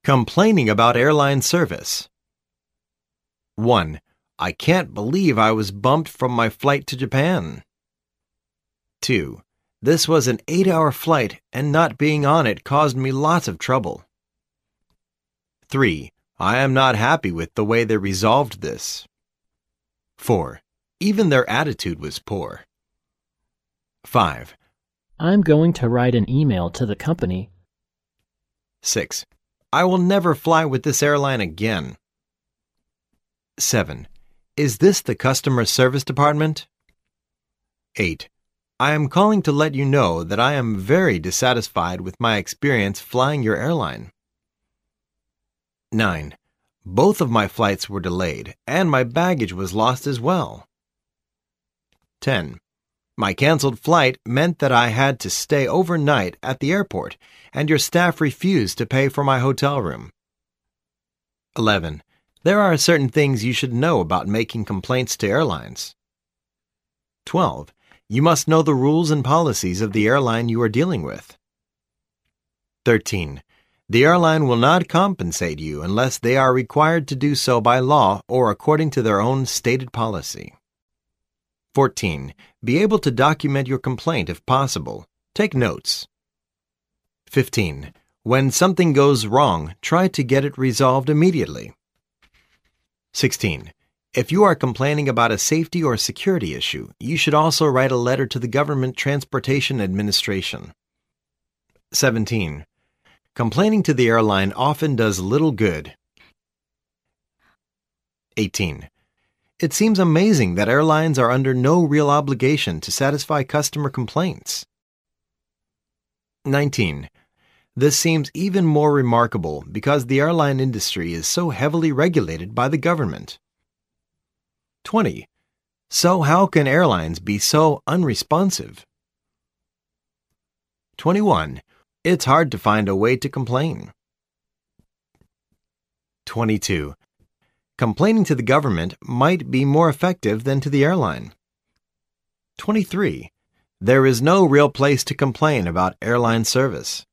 Complaining about airline service. 1. I can't believe I was bumped from my flight to Japan. 2. This was an 8-hour flight and not being on it caused me lots of trouble. 3. I am not happy with the way they resolved this. 4. Even their attitude was poor. 5. I'm going to write an email to the company. 6. I will never fly with this airline again. 7. Is this the customer service department? 8. I am calling to let you know that I am very dissatisfied with my experience flying your airline. 9. Both of my flights were delayed, and my baggage was lost as well. 10. My canceled flight meant that I had to stay overnight at the airport, and your staff refused to pay for my hotel room. 11. There are certain things you should know about making complaints to airlines. 12. You must know the rules and policies of the airline you are dealing with. 13. The airline will not compensate you unless they are required to do so by law or according to their own stated policy. 14. Be able to document your complaint if possible. Take notes. 15. When something goes wrong, try to get it resolved immediately. 16. If you are complaining about a safety or security issue, you should also write a letter to the Government Transportation Administration. 17. Complaining to the airline often does little good. 18. It seems amazing that airlines are under no real obligation to satisfy customer complaints. 19. This seems even more remarkable because the airline industry is so heavily regulated by the government. 20. So how can airlines be so unresponsive? 21. It's hard to find a way to complain. 22. Complaining to the government might be more effective than to the airline. 23. There is no real place to complain about airline service.